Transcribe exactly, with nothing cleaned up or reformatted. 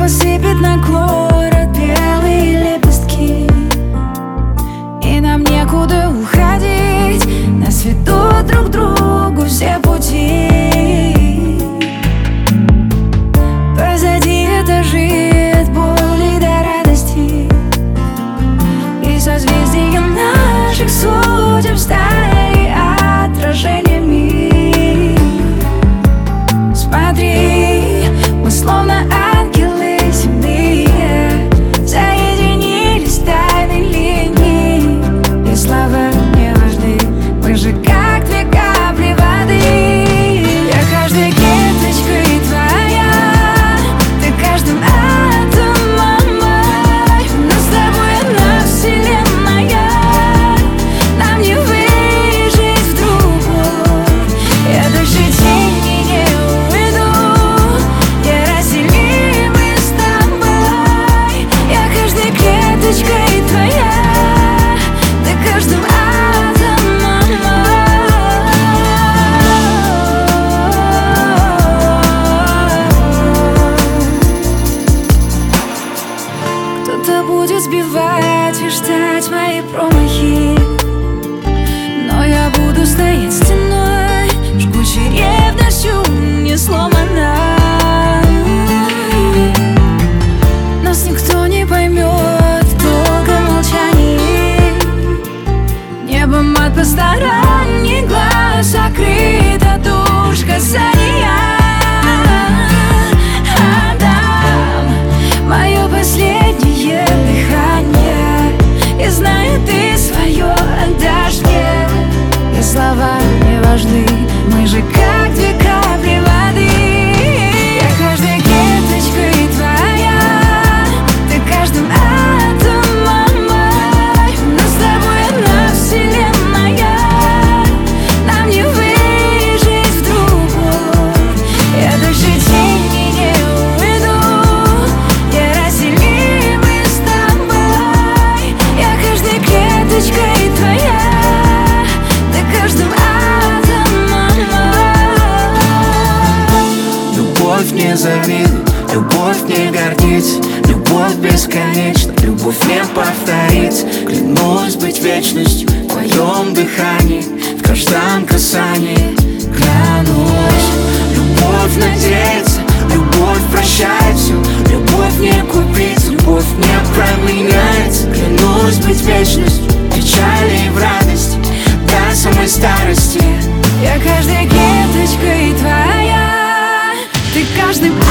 Небо сыпет на город белые лепестки, и нам некуда уходить. Нас ведут друг к другу все пути. Позади этажи от боли до радости, и созвездия наших судеб стали отражениями. Смотри, мы словно ангелы земные, соединились тайной линией, и слова не важны, мы же как две капли воды. Я каждой клеточкой твоя, ты каждым атомом мой. Но с тобой одна вселенная, нам не выжить в другой. Я дальше тени не уйду, неразделимы с тобой. Я каждой клеточкой твоя, ты каждым атомом мой. Кто-то будет сбивать и ждать мои промахи, но я буду стоять стеной, жгучей ревностью не сломана. Нас никто не поймет в долгом молчании, небом от посторонних глаз закрыта душ касания. Отдам мое последнее дыхание, и знаю, ты свое отдашь мне. И слова не важны, мы же как две капли воды. Я каждой клеточкой твоя, ты каждым атомом мой. Но с тобой одна вселенная, нам не выжить в другой. Я дальше тени не уйду, неразделимы с тобой. Я каждой клеточкой твоя, ты каждым атомом мой. Любовь не завидует, любовь не гордится, любовь бесконечна, любовь не повторится. Клянусь быть вечностью в твоем дыхании, в каждом касании. Клянусь, любовь надеется, любовь прощает все, любовь не купить, любовь не променяется. Клянусь быть вечностью в печали и в радости, до самой старости. Я каждой клеточкой твоя, ты каждым